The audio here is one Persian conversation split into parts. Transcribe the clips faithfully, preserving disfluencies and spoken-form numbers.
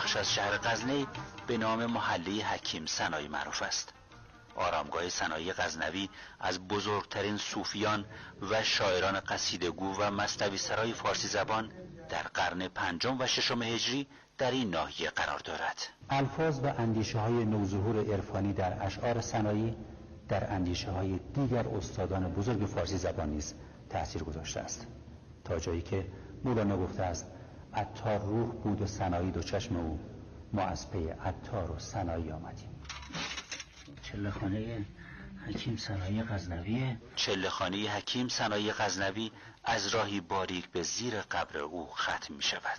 بخش از شهر غزنی به نام محله حکیم سنایی معروف است. آرامگاه سنایی غزنوی از بزرگترین صوفیان و شاعران قصیده‌گو و مثنوی سرای فارسی زبان در قرن پنجم و ششم هجری در این ناحیه قرار دارد. الفاظ و اندیشه های نوظهور عرفانی در اشعار سنایی در اندیشه های دیگر استادان بزرگ فارسی زبان نیز تأثیر گذاشته است، تا جایی که مولانا گفته است عطار روح بود و سنایی دو چشم او، ما از پی عطار و سنایی آمدیم. چله‌خانه حکیم سنایی غزنوی چله‌خانه حکیم سنایی غزنوی از راهی باریک به زیر قبر او ختم می شود.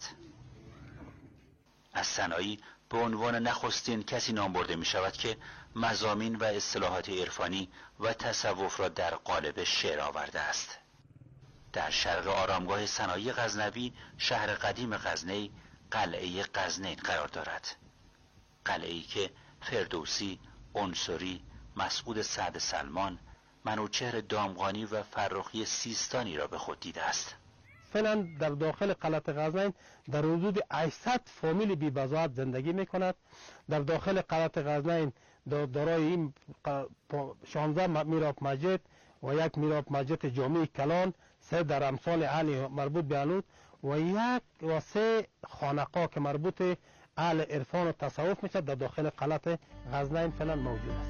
از سنایی به عنوان نخستین کسی نام برده می شود که مضامین و اصطلاحات عرفانی و تصوف را در قالب شعر آورده است. در شرق آرامگاه سنایی غزنوی شهر قدیم غزنی قلعه غزنین قرار دارد. قلعه‌ای که فردوسی، عنصری، مسعود سعد سلمان، منوچهر دامغانی و فرخی سیستانی را به خود دیده است. فعلا در داخل قلعه غزنین در حدود هشتصد فامیل بی بضاعت زندگی می کند. در داخل قلعه غزنین دارای این شانزده میراب مسجد و یک میراب مسجد جامع کلان، سه در امثال اهل مربوط به علود و یک و سه خانقاه که مربوط به اهل عرفان و تصوف میشه در داخل قلعه غزنین فعلا موجود است.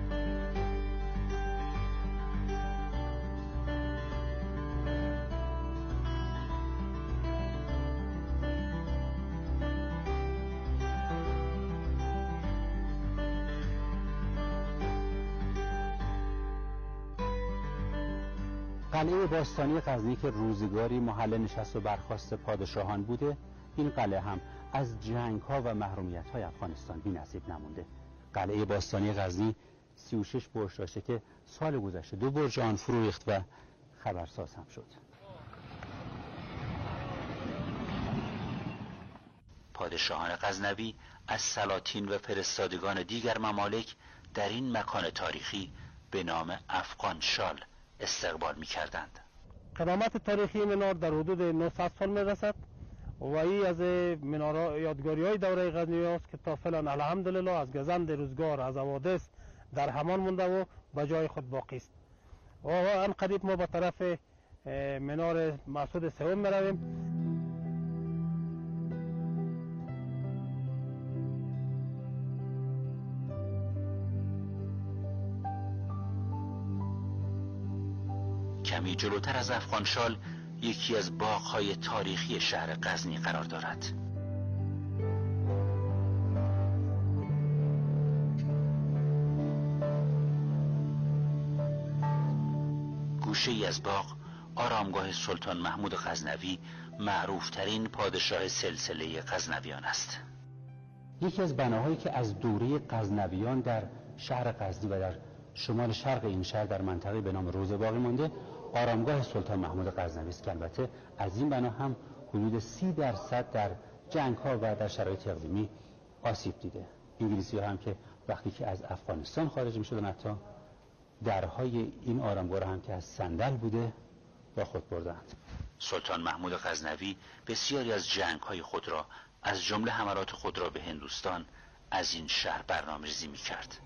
قلعه باستانی غزنی که روزگاری محل نشست و برخاست پادشاهان بوده، این قلعه هم از جنگ‌ها و محرومیت‌های افغانستان بی‌نصیب نمونده. قلعه باستانی غزنی سی و شش برج داشته که سال گذشته دو برج آن فرو ریخت و خبرساز هم شد. پادشاهان غزنوی از سلاطین و فرستادگان دیگر ممالک در این مکان تاریخی به نام افغان شال استقبال می کردند. قدامت تاریخی منار در حدود نهصد سال می رسد و این از منار یادگاری های دوره غزنوی است که تا فعلا الحمدلله از گزند روزگار از حوادث در همان مونده و به جای خود باقی است. و آن قریب ما به طرف منار مسعود سوم می رویم. کمی جلوتر از افغان شال یکی از باغ‌های تاریخی شهر غزنی قرار دارد. گوشه‌ای از باغ آرامگاه سلطان محمود غزنوی، معروفترین پادشاه سلسله غزنویان است. یکی از بناهایی که از دوره غزنویان در شهر غزنی و در شمال شرق این شهر در منطقه به نام روضه باقی مانده، آرامگاه سلطان محمود غزنوی است که البته از این بنا هم حدود سی درصد در جنگ‌ها و در شرایط اقلیمی آسیب دیده. انگلیسی‌ها هم که وقتی که از افغانستان خارج می‌شدن حتی درهای این آرامگاه هم که از صندل بوده با خود بردند. سلطان محمود غزنوی بسیاری از جنگ‌های خود را از جمله حملات خود را به هندوستان از این شهر برنامه‌ریزی می‌کرد.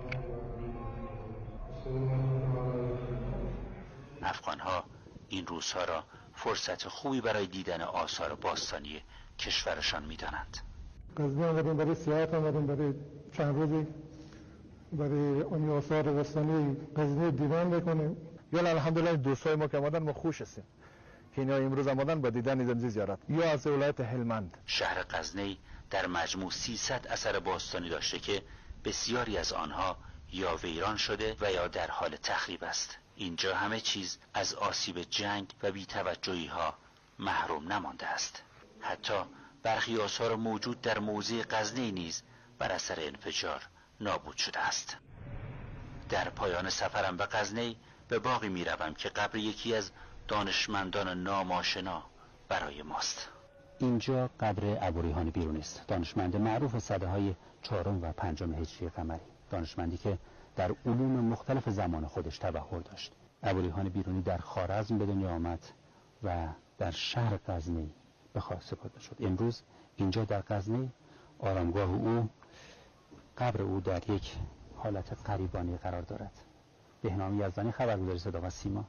افغان‌ها این روزها را فرصت خوبی برای دیدن آثار باستانی کشورشان می‌دانند. غزنی آمدیم برای سیاحت، آمدیم برای چند روزی برای اون آثار باستانی غزنی دیدن بکنیم. یا الحمدلله دوستای ما که آمدن ما خوش هستیم که اینا امروز آمدن با دیدن زنجی زیارت. یا از ولایت هلمند. شهر غزنی در مجموع سیصد اثر باستانی داشته که بسیاری از آنها یا ویران شده و یا در حال تخریب است. اینجا همه چیز از آسیب جنگ و بی‌توجهی ها محروم نمانده است. حتی برخی آثار موجود در موزه غزنی نیز بر اثر انفجار نابود شده است. در پایان سفرم به غزنی به باغی می روم که قبر یکی از دانشمندان ناماشنا برای ماست. اینجا قبر ابوریحان بیرونی است، دانشمند معروف سده‌های چهارم و پنجم هجری قمری، دانشمندی که در علوم مختلف زمان خودش تبحر داشت. ابوریحان بیرونی در خوارزم به دنیا آمد و در شهر غزنی به خاک سپرده شد. امروز اینجا در غزنی آرامگاه او، قبر او در یک حالت غریبانه قرار دارد. بهنام یزدانی، خبرگزاری صدا و سیما.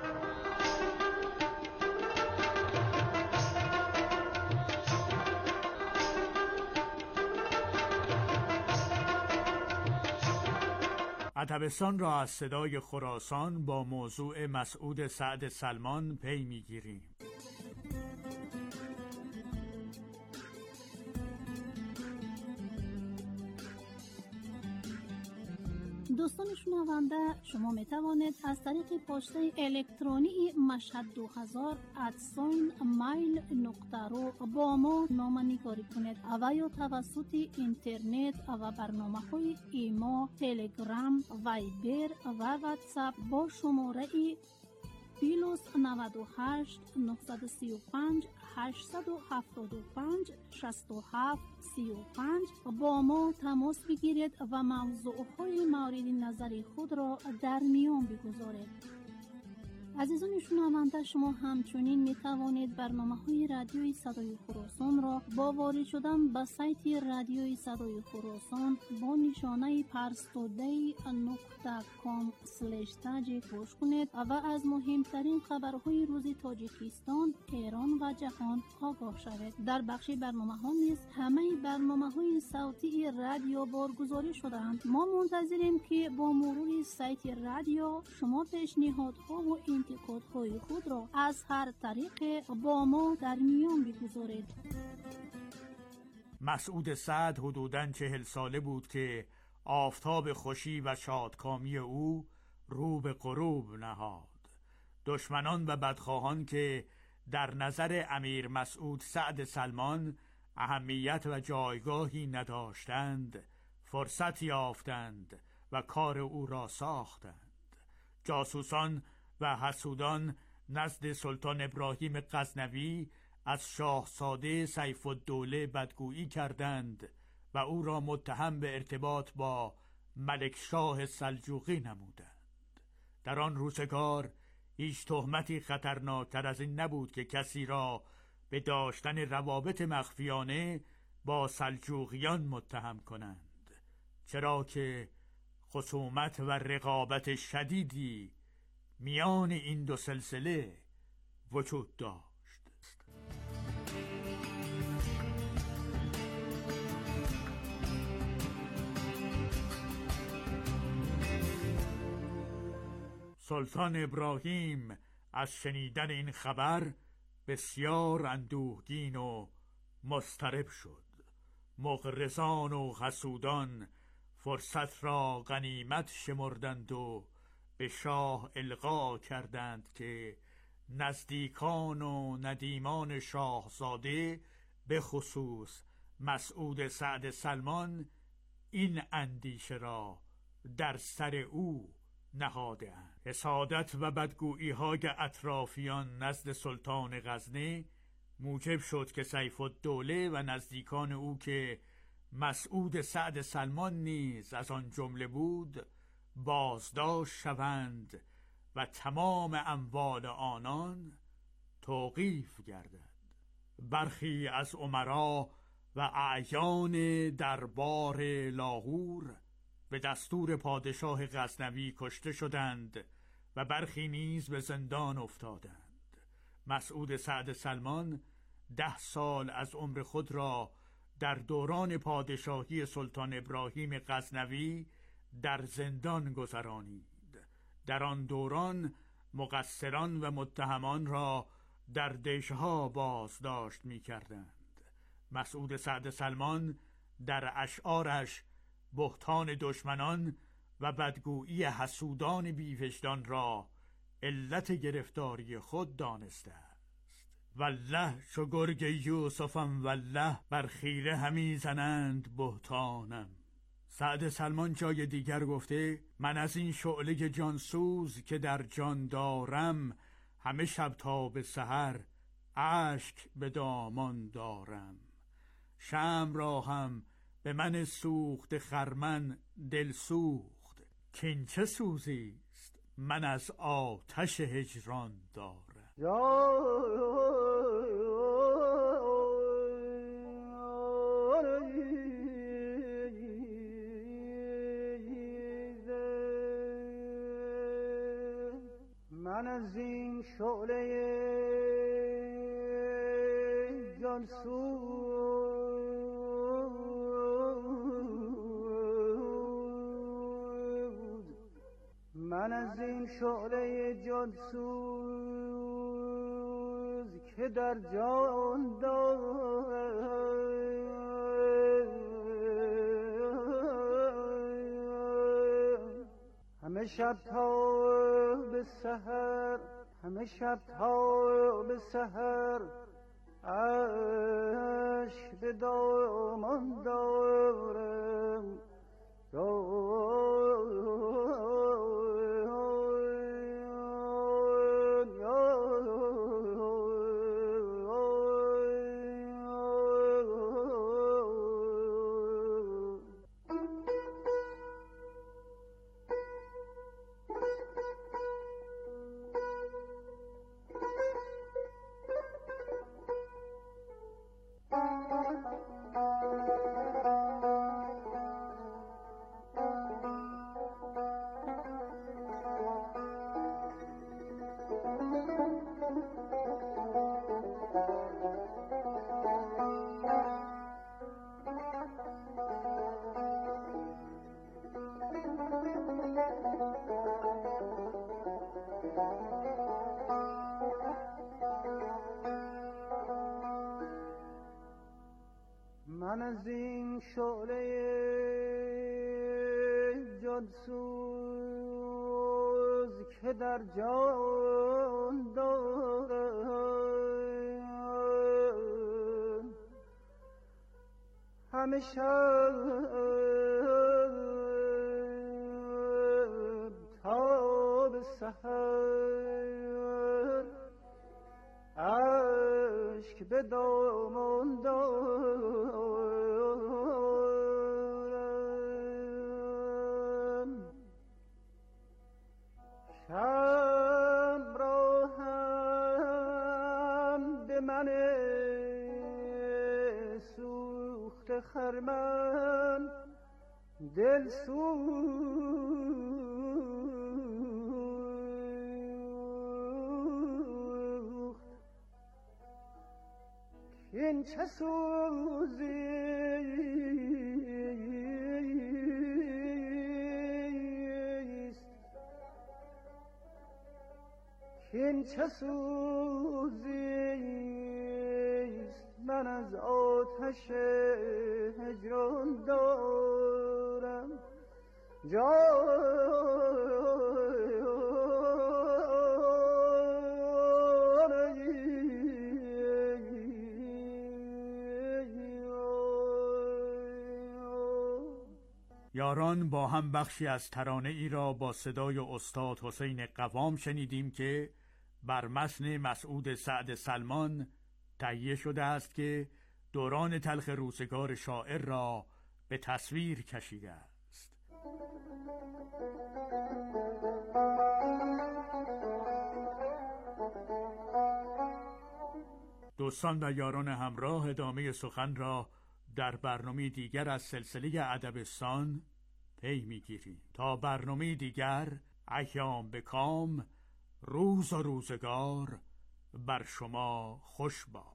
عتبستان را از صدای خراسان با موضوع مسعود سعد سلمان پی میگیریم. دوستان شنونده، شما می توانید از طریق پسته الکترونی مشهد دو هزار ات ساین مایل نقطه رو با ما نامه‌نگاری کنید و یا توسط اینترنت و برنامه های ایما، تلگرام، وایبر و واتساپ با شماره پلاس نود و هشت نهصد و سی و پنج هشتصد و هفتاد و پنج شصت و هفت سی و پنج با ما تماس بگیرید و موضوعهای مورد نظر خود را در میان بگذارید. عزیزان شنونده، شما همچنین می توانید برنامه‌های رادیوی صدای خراسان را با وارد شدن به سایت رادیوی صدای خراسان با نشانه پرستوده نقطه کام اسلش تاج گوش کنید و از مهمترین خبرهای روز تاجیکستان، ایران و جهان آگاه شوید. در بخش برنامه‌ها نیز همه برنامه‌های صوتی رادیو بارگذاری شده‌اند. ما منتظریم که با مرور سایت رادیو شما پیشنهادها و انتقادهای خود را از هر طریق با ما در میان بگذارید. مسعود سعد حدوداً چهل ساله بود که آفتاب خوشی و شادکامی او رو به غروب نهاد. دشمنان و بدخواهان که در نظر امیر مسعود سعد سلمان اهمیت و جایگاهی نداشتند، فرصت یافتند و کار او را ساختند. جاسوسان و حسودان نزد سلطان ابراهیم غزنوی از شاهزاده سیف الدوله بدگویی کردند و او را متهم به ارتباط با ملکشاه سلجوقی نمودند. در آن روزگار هیچ تهمتی خطرناکتر از این نبود که کسی را به داشتن روابط مخفیانه با سلجوقیان متهم کنند، چرا که خصومت و رقابت شدیدی میان این دو سلسله وجود داشت. سلطان ابراهیم از شنیدن این خبر بسیار اندوهگین و مضطرب شد. مغرضان و حسودان فرصت را غنیمت شمردند و به شاه القا کردند که نزدیکان و ندیمان شاهزاده به خصوص مسعود سعد سلمان این اندیشه را در سر او نهاده‌اند. حسادت و بدگویی های اطرافیان نزد سلطان غزنه موجب شد که سیف الدوله و نزدیکان او که مسعود سعد سلمان نیز از آن جمله بود بازداشت شوند و تمام اموال آنان توقیف گردد. برخی از امرا و اعیان دربار لاهور به دستور پادشاه غزنوی کشته شدند و برخی نیز به زندان افتادند. مسعود سعد سلمان ده سال از عمر خود را در دوران پادشاهی سلطان ابراهیم غزنوی در زندان گذرانید. در آن دوران مقصران و متهمان را در دژها بازداشت می کردند. مسعود سعد سلمان در اشعارش بهتان دشمنان و بدگویی حسودان بی‌وجدان را علت گرفتاری خود دانسته است. والله چو گرگ یوسفم، والله بر خیره همی زنند بهتانم. سعد سلمان جای دیگر گفته من از این شعله جانسوز که در جان دارم، همه شب تا به سحر اشک به دامان دارم. شمع را هم به من سوخت خرمن دل سوخت، کین چه سوزیست من از آتش هجران دارم. یا من از این شعله جانسوز، من از این شعله جانسوز که در جان دارم، همه شب تا به سحر، همه شب تا به سحر اشک به دامان دارم. من از این شعله جانسوز که در جان دارم، همه شب تا به سحر اشک به دامان دارم. شب را هم به من سوخته خرمن دل سوخت، این چه سوزیست، این چه سوزیست، من از آتش هجران دارم یاران با هم بخشی از ترانه ای را با صدای استاد حسین قوام شنیدیم که بر متن مسعود سعد سلمان تهیه شده است که دوران تلخ روزگار شاعر را به تصویر کشیده است. دوستان و یاران همراه، ادامه سخن را در برنامه دیگر از سلسله ادبستان پی میگیریم. تا برنامه دیگر، ایام به کام، روز و روزگار بر شما خوش باد.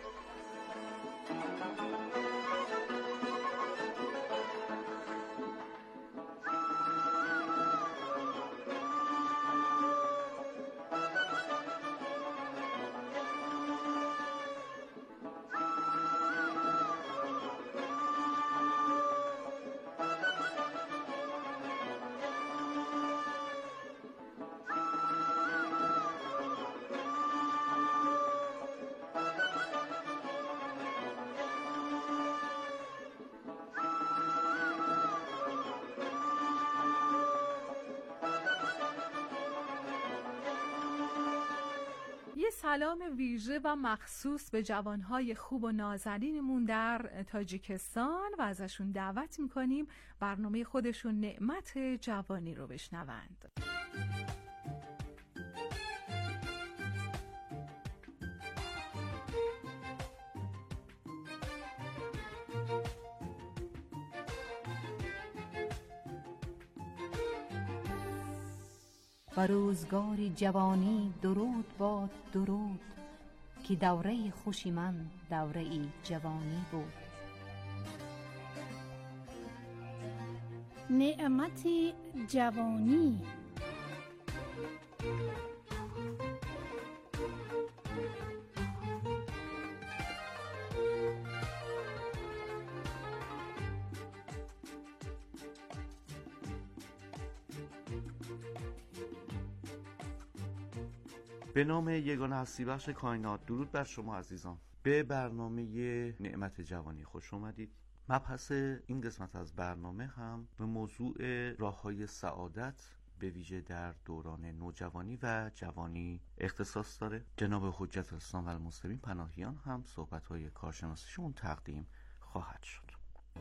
سلام ویژه و مخصوص به جوانهای خوب و نازنینمون در تاجیکستان و ازشون دعوت میکنیم برنامه خودشون نعمت جوانی رو بشنوند. و روزگاری جوانی درود باد درود، که دوره خوشی من دوره ای جوانی بود. نعمت جوانی. به نام یگانه هستی بخش کائنات، درود بر شما عزیزان. به برنامه نعمت جوانی خوش اومدید. مبحث این قسمت از برنامه هم به موضوع راه‌های سعادت به ویژه در دوران نوجوانی و جوانی اختصاص داره. جناب حجت الاسلام و المسلمین پناهیان هم صحبت‌های کارشناسیشون تقدیم خواهد شد.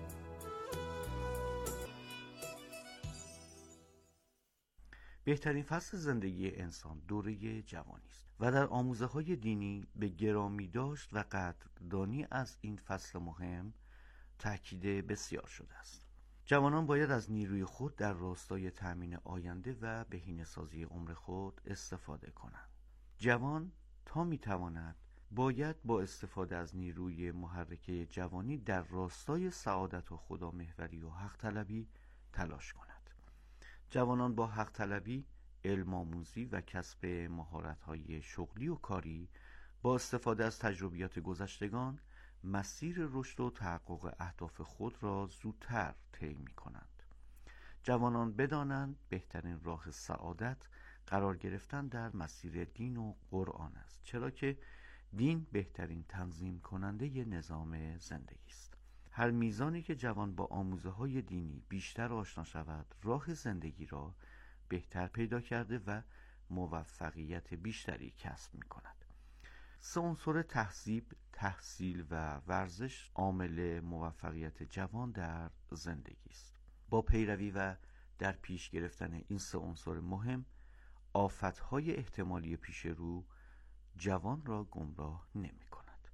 بهترین فصل زندگی انسان دوره جوانی است و در آموزه‌های دینی به گرامی داشت و قدردانی از این فصل مهم تأکید بسیار شده است. جوانان باید از نیروی خود در راستای تأمین آینده و بهینه‌سازی عمر خود استفاده کنند. جوان تا می‌تواند باید با استفاده از نیروی محرکه جوانی در راستای سعادت و خدامحوری و حق طلبی تلاش کند. جوانان با حق طلبی، علم آموزی و کسب مهارت‌های شغلی و کاری با استفاده از تجربیات گذشتگان مسیر رشد و تحقق اهداف خود را زودتر طی می‌کنند. جوانان بدانند بهترین راه سعادت قرار گرفتن در مسیر دین و قرآن است، چرا که دین بهترین تنظیم کننده نظام زندگی است. هر میزانی که جوان با آموزه‌های دینی بیشتر آشنا شود، راه زندگی را بهتر پیدا کرده و موفقیت بیشتری کسب می‌کند. سه عنصر تهذیب، تحصیل و ورزش عامل موفقیت جوان در زندگی است. با پیروی و در پیش گرفتن این سه عنصر مهم، آفت‌های احتمالی پیش رو جوان را گمراه نمی‌کند.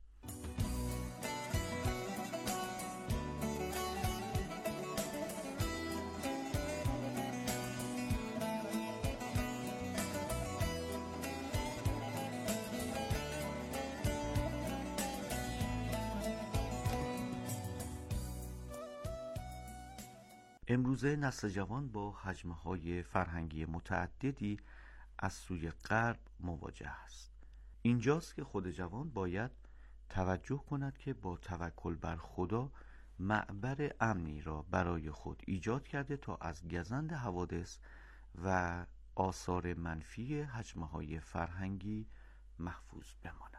امروزه نسل جوان با حجم‌های فرهنگی متعددی از سوی غرب مواجه است. اینجاست که خود جوان باید توجه کند که با توکل بر خدا معبر امنی را برای خود ایجاد کرده تا از گزند حوادث و آثار منفی حجم‌های فرهنگی محفوظ بماند.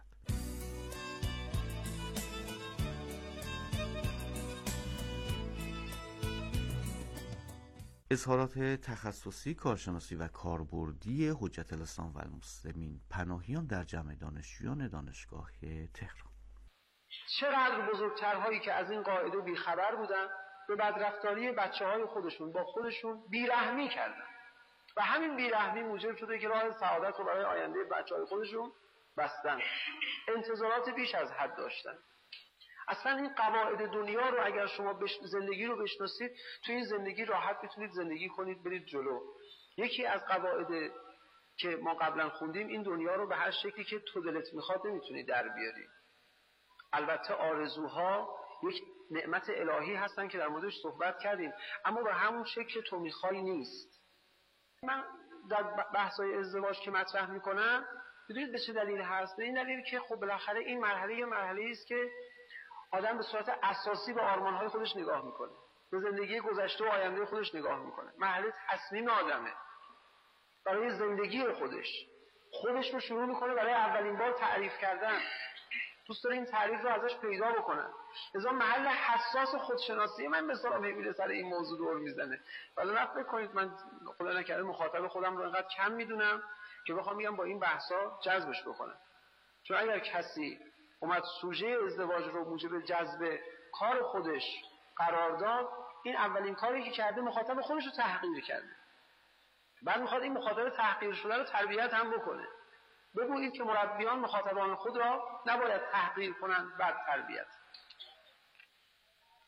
اظهارات تخصصی، کارشناسی و کاربردی حجت الاسلام و المسلمین پناهیان در جمع دانشجویان دانشگاه تهران. چقدر بزرگترهایی که از این قاعده بیخبر بودن به بدرفتاری بچه های خودشون با خودشون بیرحمی کردن و همین بیرحمی موجب شده که راه سعادت رو برای آینده بچه های خودشون بستن. انتظارات بیش از حد داشتن. اصلا این قواعد دنیا رو اگر شما بش... زندگی رو بشناسید، تو این زندگی راحت میتونید زندگی کنید، برید جلو. یکی از قواعد که ما قبلا خوندیم، این دنیا رو به هر شکلی که تو دلت میخواد نمیتونی در بیاری. البته آرزوها یک نعمت الهی هستن که در موردش صحبت کردیم، اما به همون شکل که تو میخوای نیست. من در بحث‌های ازدواج که مطرح میکنم، بدونید به چه دلیل هست؟ به این دلیل که خب بالاخره این مرحله یه مرحله است که آدم به صورت اساسی به آرمان‌های خودش نگاه میکنه، به زندگی گذشته و آینده خودش نگاه میکنه. مرحله تصمیم آدمه برای زندگی خودش، خودش رو شروع میکنه برای اولین بار تعریف کردن. دوست داره این تعریف رو ازش پیدا بکنن. لذا محل حساس خودشناسی من به صلاح میبینه سر این موضوع دور میزنه. ولی نه فکر کنید من خدا نکرده مخاطب خودم رو انقدر کم میدونم که بخوام میگم با این بحثا جذبش بکنم. چون اگر کسی اومد سوژه ازدواج رو موجب جذب کار خودش قرار داد، این اولین کاری که کرده مخاطب خودش رو تحقیر کرده. بعد میخواد این مخاطب تحقیر شده رو تربیت هم بکنه. بگویید که مربیان مخاطبان خود را نباید تحقیر کنند، بعد تربیت.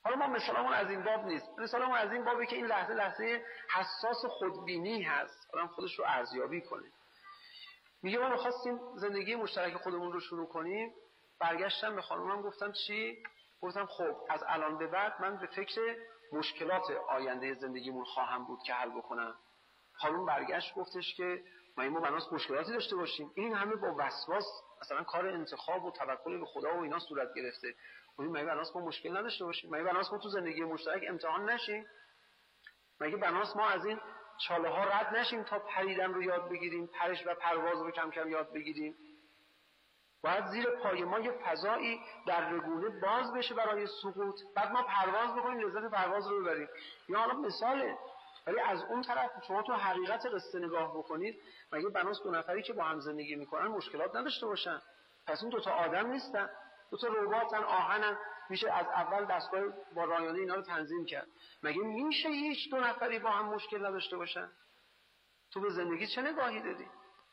حالا ما مثالمون از این باب نیست، مثالمون از این بابه که این لحظه لحظه حساس خودبینی هست، آدم خودش رو ارزیابی کنه. میگه ما می‌خواستیم زندگی مشترک خودمون رو شروع کنیم، برگشتم به خانومم گفتم چی؟ گفتم خب از الان به بعد من به فکر مشکلات آینده زندگیمون خواهم بود که حل بکنم. خانوم برگشت گفتش که ما ما بناس مشکلاتی داشته باشیم، این همه با وسواس مثلا کار انتخاب و توکل به خدا و اینا صورت گرفته، ما بناس ما مشکل نداشته باشیم، ما بناس ما تو زندگی مشترک امتحان نشیم، مگه بناس ما از این چاله ها رد نشیم تا پریدن رو یاد بگیریم، پرش و پرواز رو کم کم یاد بگیریم. باید زیر پای ما یه فضایی در رگونه باز بشه برای سقوط، بعد ما پرواز بکنیم، لذت پرواز رو ببریم. یا حالا مثاله، ولی از اون طرف شما تو حقیقت قصه نگاه بکنید، مگه بناس دو نفری که با هم زندگی میکنن مشکلات نداشته باشن؟ پس این دوتا آدم نیستن، دوتا رباتن، آهنن، میشه از اول دستگاه با رایانه اینا رو تنظیم کرد. مگه میشه هیچ دو نفری با هم مشکل نداشته باشن؟ تو به زندگی چه نگاهی دادی؟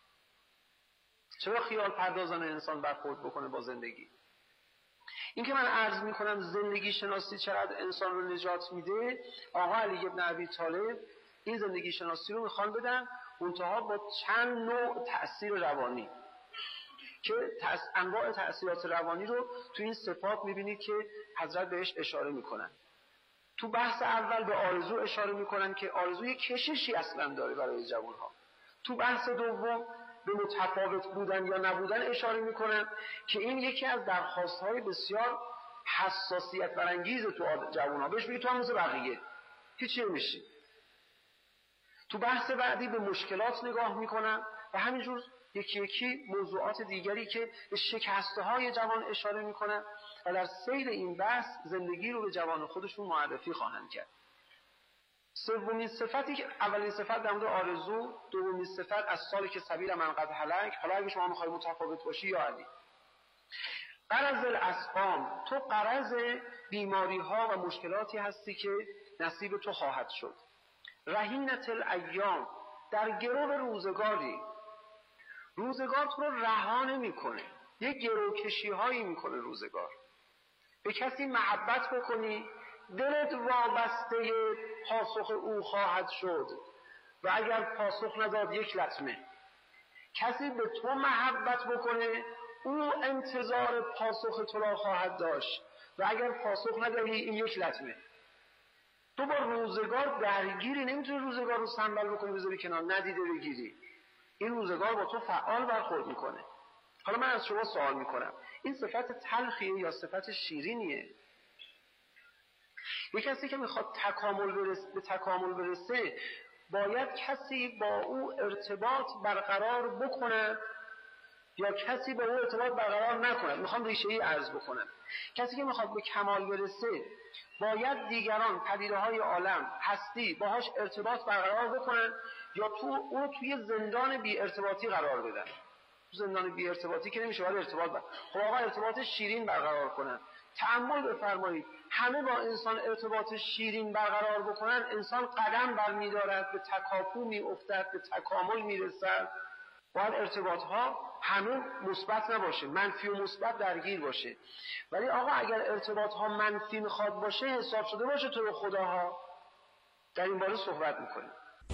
چرا خیال پردازانه انسان برخورد بکنه با زندگی؟ این که من عرض میکنم زندگی شناسی چقدر انسان رو نجات میده، آقا علی ابن ابی طالب این زندگی شناسی رو میخوان بدن، منتها با چند نوع تأثیر روانی که انواع تأثیرات روانی رو تو این صفات میبینید که حضرت بهش اشاره میکنن. تو بحث اول به آرزو اشاره میکنن که آرزوی کششی اصلا داره برای جوانها. تو بحث دوم به متفاوت بودن یا نبودن اشاره میکنن که این یکی از درخواست‌های بسیار حساسیت برانگیز تو جوانها، بهش میگه تو هم مثل بقیه هیچی نمیشی. تو بحث بعدی به مشکلات نگاه میکنن و همینجور یکی یکی موضوعات دیگری که به شکسته‌های جوان اشاره میکنن و در سیر این بحث زندگی رو به جوان خودشون معرفی خواهند کرد. سومین صفتی که اولین صفت در مورد آرزو، دومین صفت از سالی که سبیل من قد هلک، حالا اگه شما میخوای متفاوت باشی یا علی. قرض الاسقام، تو قرض بیماری ها و مشکلاتی هستی که نصیب تو خواهد شد. رهینت الایام، در گرو روزگاری، روزگار تو رو رها نمیکنه، یه گرو کشی هایی میکنه روزگار. به کسی محبت بکنی دلت وابسته پاسخ او خواهد شد و اگر پاسخ نداد یک لطمه. کسی به تو محبت بکنه او انتظار پاسخ تو را خواهد داشت و اگر پاسخ ندهی این یک لطمه. تو با روزگار درگیری، نمیتونی روزگار رو سنبال بکنی بذاری کنار ندیده بگیری. این روزگار با تو فعال برخورد میکنه. حالا من از شما سوال میکنم، این صفت تلخیه یا صفت شیرینیه؟ یک کسی که میخواد تکامل برسه، به تکامل برسه باید کسی با او ارتباط برقرار بکنه یا کسی با او ارتباط برقرار نکنه؟ میخوام ریشه ای عرض بکنم. کسی که میخواد به کمال برسه باید دیگران، پدیده های عالم، هستی باهاش ارتباط برقرار بکنن یا تو او توی زندان بی ارتباطی قرار بدن؟ تو زندان بی ارتباطی که نمیشه، باید ارتباط بر خب آقا ارتباط شیرین برقرار کنن. تأمل بفرمایید، همه با انسان ارتباط شیرین برقرار بکنن، انسان قدم برمی‌دارد، به تکاپو می‌افتد، به تکامل میرسد. باید ارتباط ها همه مثبت نباشه، منفی و مثبت درگیر باشه. ولی آقا اگر ارتباط ها منفی میخواد باشه، حساب شده باشه تو رو خداها. در این باره صحبت میکنیم.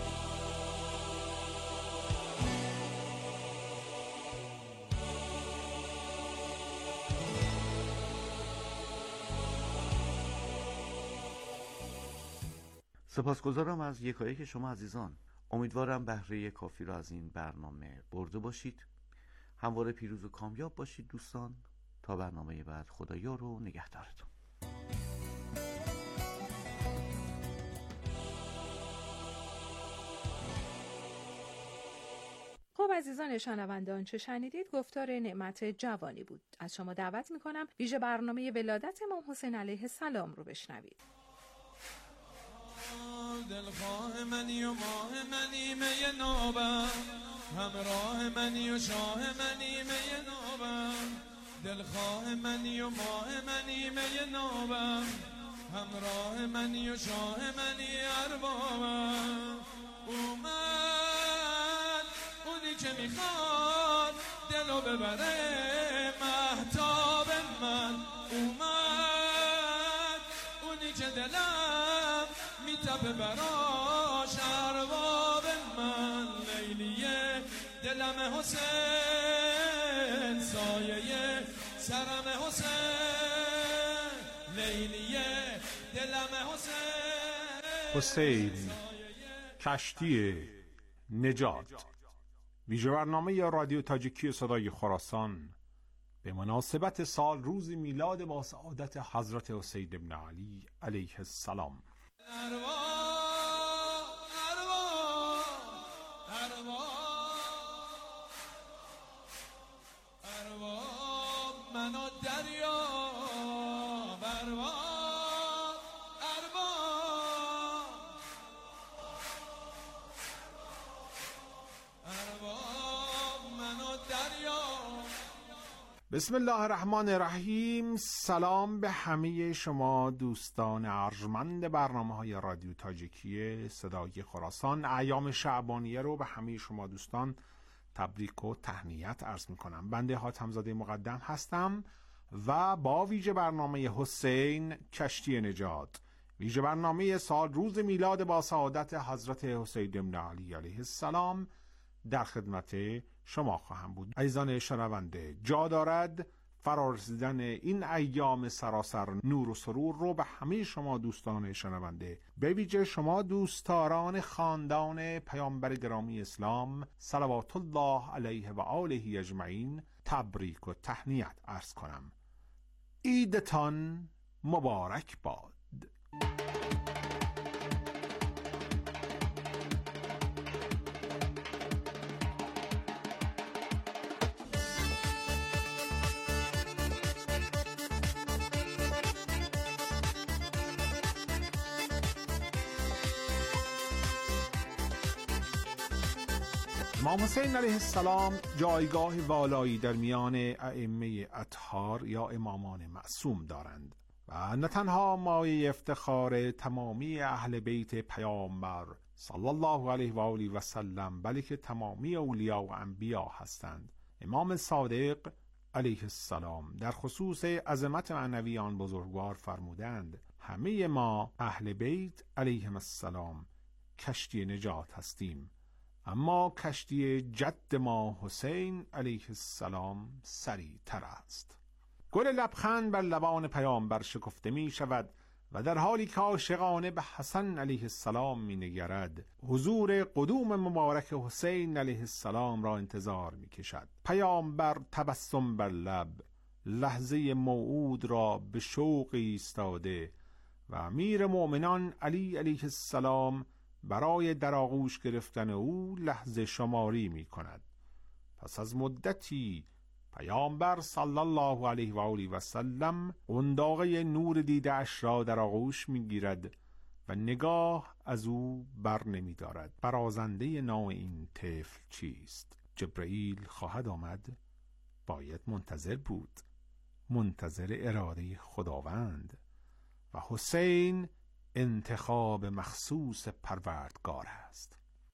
سپاسگزارم از یکایک شما عزیزان. امیدوارم بهره کافی را از این برنامه برده باشید. همواره پیروز و کامیاب باشید دوستان. تا برنامه بعد، خدایا رو نگهدارتون. خب عزیزان شنوندگان، چه شنیدید؟ گفتار نعمت جوانی بود. از شما دعوت میکنم ویژه برنامه ولادت امام حسین علیه السلام رو بشنوید. دلخواه منی و ماه منی می نوبم، همراه منی و شاه منی می نوبم. دلخواه منی و ماه منی می نوبم، همراه منی و شاه منی اربابم. اومد اونی که میخواد دلو ببره مهتاب من، اومد اونی دلم میتپه براش ارباب من لیلیه دلم حسین سایه سرم حسین لیلیه دلم حسین حسین کشتی نجات. ویژه برنامه یا رادیو تاجیکی صدای خراسان به مناسبت سال روز میلاد با سعادت حضرت حسین ابن علی علیه السلام. منو دریا بروا اربا اربا منو دریا. بسم الله الرحمن الرحیم. سلام به همه شما دوستان ارجمند برنامه های رادیو تاجیکی صدای خراسان. ایام شعبانیه رو به همه شما دوستان تبریک و تهنیت عرض می کنم. بنده حاتم‌زاده مقدم هستم و با ویژه برنامه حسین کشتی نجات، ویژه برنامه سال روز میلاد با سعادت حضرت حسین ابن علی علیه السلام در خدمت شما خواهم بود. عزیزان شنونده، جا دارد فرارسیدن این ایام سراسر نور و سرور رو به همه شما دوستان شنونده، به ویژه شما دوستداران خاندان پیامبر گرامی اسلام صلوات الله علیه و آله اجمعین تبریک و تهنیت عرض کنم. عیدتان مبارک باد. امام حسین علیه السلام جایگاه والایی در میان ائمه اطهار یا امامان معصوم دارند و نه تنها مایه افتخار تمامی اهل بیت پیامبر صلی الله علیه و آله و سلم، بلکه تمامی اولیاء و انبیا هستند. امام صادق علیه السلام در خصوص عظمت معنوی آن بزرگوار فرمودند: همه ما اهل بیت علیهم السلام کشتی نجات هستیم، اما کشتی جد ما حسین علیه السلام سریع تر است. گل لبخند بر لبان پیامبر شکفته می شود و در حالی که عاشقانه به حسن علیه السلام می نگرد، حضور قدوم مبارک حسین علیه السلام را انتظار می کشد. پیامبر تبسم بر لب، لحظه موعود را به شوق ایستاده و امیر مؤمنان علی علیه السلام برای در آغوش گرفتن او لحظه شماری می کند. پس از مدتی پیامبر صلی الله علیه و آله و سلم قنداقه نور دیده اش را در آغوش می گیرد و نگاه از او بر نمی دارد. برازنده نام این طفل چیست؟ جبرئیل خواهد آمد؟ باید منتظر بود، منتظر اراده خداوند. و حسین انتخاب مخصوص پروردگار است.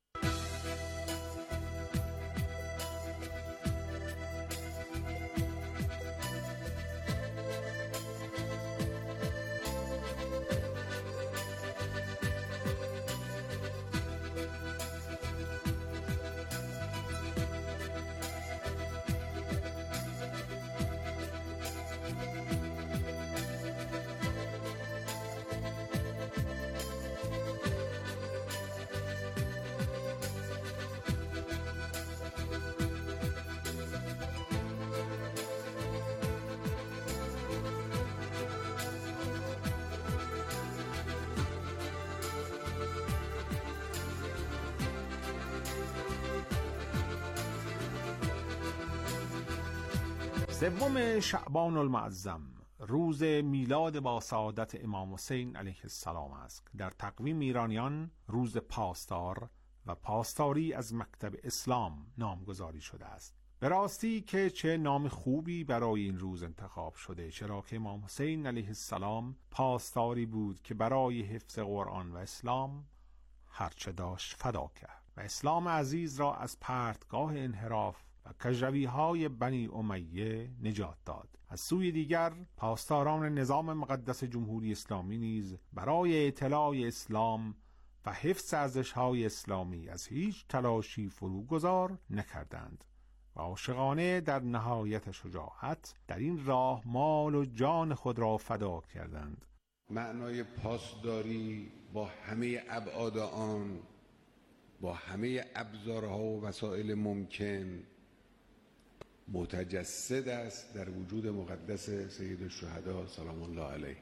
سوم شعبان المعظم روز میلاد با سعادت امام حسین علیه السلام است. در تقویم ایرانیان روز پاسدار و پاسداری از مکتب اسلام نامگذاری شده است. به راستی که چه نام خوبی برای این روز انتخاب شده، چرا که امام حسین علیه السلام پاسداری بود که برای حفظ قرآن و اسلام هرچه داشت فدا کرد و اسلام عزیز را از پرتگاه انحراف و کژروی‌های بنی امیه نجات داد. از سوی دیگر پاسداران نظام مقدس جمهوری اسلامی نیز برای اطلاع اسلام و حفظ ارزش‌های اسلامی از هیچ تلاشی فروگذار نکردند و عاشقانه در نهایت شجاعت در این راه مال و جان خود را فدا کردند. معنای پاسداری با همه ابعاد آن، با همه ابزارها و وسایل ممکن متجسد است در وجود مقدس سید الشهدا سلام الله علیه.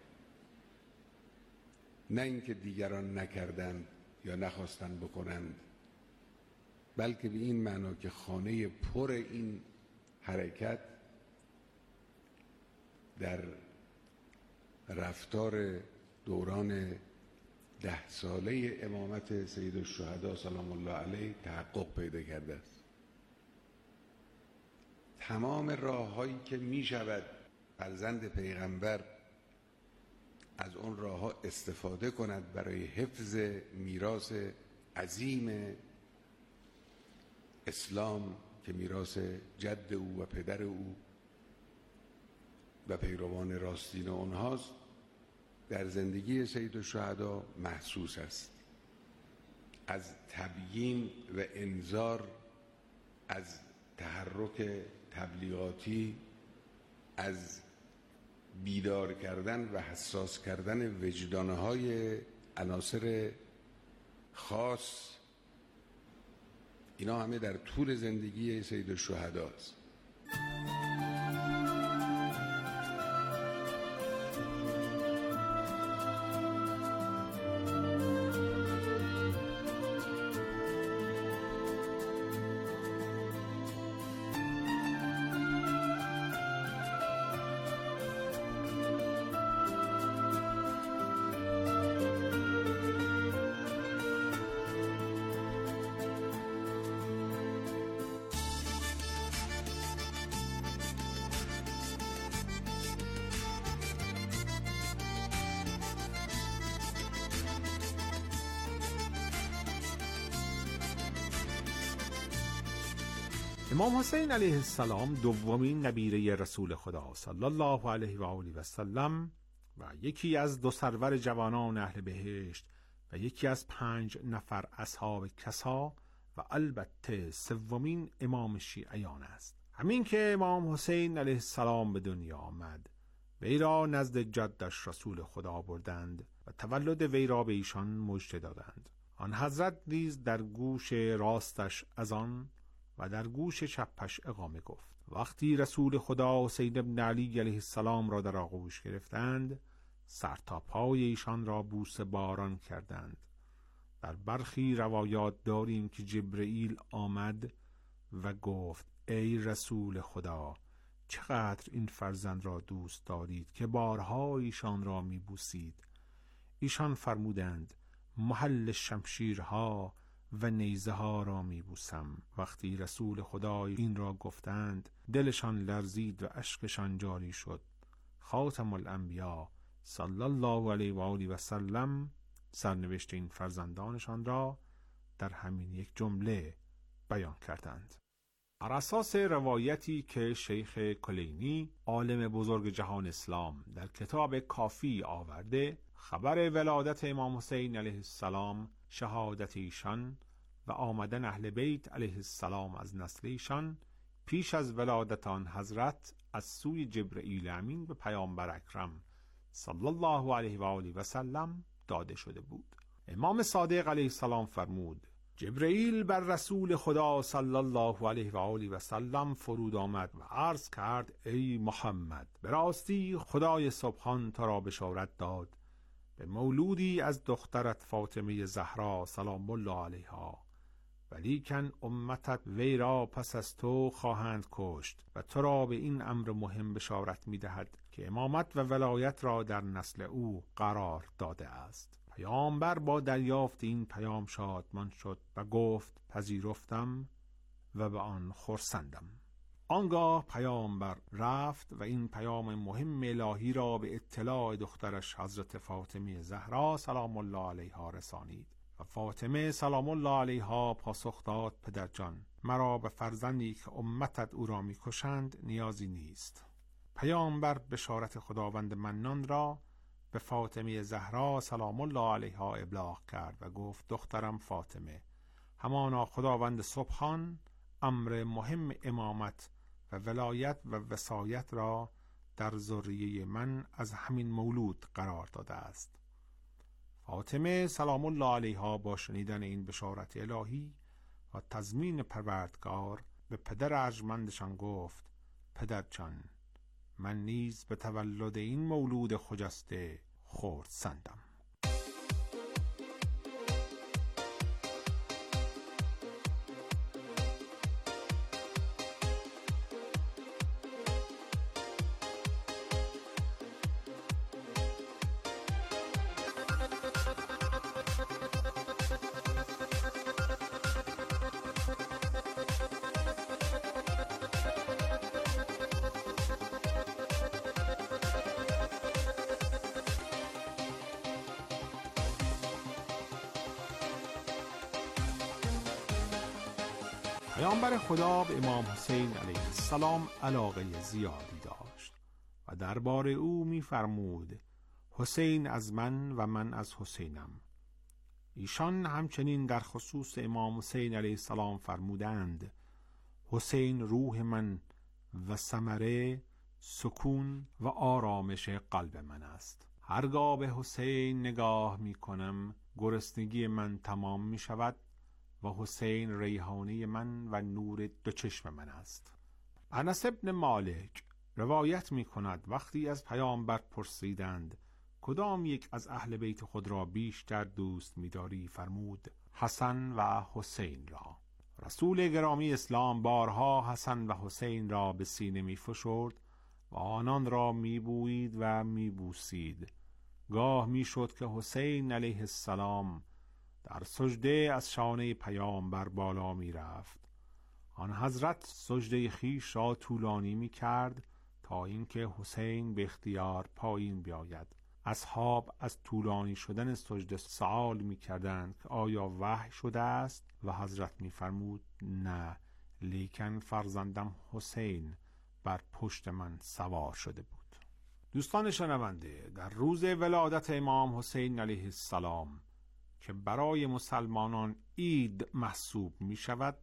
نه اینکه دیگران نکردند یا نخواستند بکنند، بلکه به این معنا که خانه پر این حرکت در رفتار دوران ده ساله امامت سید الشهدا سلام الله علیه تحقق پیدا کرده است. تمام راه‌هایی که می شود فرزند پیغمبر از اون راه‌ها استفاده کند برای حفظ میراث عظیم اسلام که میراث جد او و پدر او و پیروان راستین اونهاست، در زندگی سید الشهدا محسوس است. از تبیین و انذار، از تحرک تبلیغاتی، از بیدار کردن و حساس کردن وجدانهای عناصر خاص، اینا همه در طول زندگی سید الشهدا است. امام حسین علیه السلام دومین نبیره رسول خدا صلی الله علیه و آله و سلم و یکی از دو سرور جوانان اهل بهشت و یکی از پنج نفر اصحاب کسا و البته سومین امام شیعیان است. همین که امام حسین علیه السلام به دنیا آمد، وی را نزد جدش رسول خدا بردند و تولد وی را به ایشان مژده دادند. آن حضرت نیز در گوش راستش از آن و در گوش چپش اقامه گفت. وقتی رسول خدا حسین ابن علی علیه السلام را در آغوش گرفتند، سر تا پای ایشان را بوسه باران کردند. در برخی روایات داریم که جبرئیل آمد و گفت ای رسول خدا، چقدر این فرزند را دوست دارید که بارها ایشان را می بوسید. ایشان فرمودند محل شمشیرها و نیزه ها را می بوسم. وقتی رسول خدا این را گفتند، دلشان لرزید و اشکشان جاری شد. خاتم الانبیا صلی الله علیه و آله و سلم سرنوشت این فرزندانشان را در همین یک جمله بیان کردند. بر اساس روایتی که شیخ کلینی عالم بزرگ جهان اسلام در کتاب کافی آورده، خبر ولادت امام حسین علیه السلام، شهادت ایشان و آمدن اهل بیت علیه السلام از نسل ایشان پیش از ولادت آن حضرت از سوی جبرئیل امین به پیامبر اکرم صلی الله علیه و آله و سلم داده شده بود. امام صادق علیه السلام فرمود جبرئیل بر رسول خدا صلی الله علیه و آله و سلم فرود آمد و عرض کرد ای محمد، به راستی خدای سبحان تو را بشارت داد به مولودی از دخترت فاطمه زهرا سلام الله علیها، ولیکن امتت وی را پس از تو خواهند کشت و تو را به این امر مهم بشارت می دهد که امامت و ولایت را در نسل او قرار داده است. پیامبر با دریافت این پیام شادمان شد و گفت پذیرفتم و به آن خرسندم. آنگاه پیامبر رفت و این پیام مهم الهی را به اطلاع دخترش حضرت فاطمه زهرا سلام الله علیها رسانید. و فاطمه سلام الله علیها پاسخ داد پدرجان، مرا به فرزندی که امتت او را میکشند نیازی نیست. پیامبر بشارت خداوند منان را به فاطمه زهرا سلام الله علیها ابلاغ کرد و گفت دخترم فاطمه، همانا خداوند سبحان امر مهم امامت و ولایت و وصایت را در ذریه من از همین مولود قرار داده است. فاطمه سلام الله علیها با شنیدن این بشارت الهی و تضمین پروردگار به پدر ارجمندشان گفت پدرجان، من نیز به تولد این مولود خجسته خرسندم. پیامبر خدا به امام حسین علیه السلام علاقه زیادی داشت و درباره او می‌فرمود حسین از من و من از حسینم. ایشان همچنین در خصوص امام حسین علیه السلام فرمودند حسین روح من و ثمره سکون و آرامش قلب من است. هرگاه به حسین نگاه می‌کنم گرسنگی من تمام می‌شود و حسین ریحانه من و نور دو چشم من است. انس ابن مالک روایت می کند وقتی از پیامبر پرسیدند کدام یک از اهل بیت خود را بیشتر دوست می داری، فرمود حسن و حسین را. رسول گرامی اسلام بارها حسن و حسین را به سینه می فشرد و آنان را می بویید و می بوسید. گاه می شد که حسین علیه السلام در سجده از شانه پیامبر بالا می رفت. آن حضرت سجده خیش را طولانی می کرد تا اینکه حسین به اختیار پایین بیاید. اصحاب از طولانی شدن سجده سوال می کردند که آیا وحی شده است و حضرت می فرمود نه، لیکن فرزندم حسین بر پشت من سوار شده بود. دوستان شنونده، در روز ولادت امام حسین علیه السلام که برای مسلمانان عید محسوب می شود،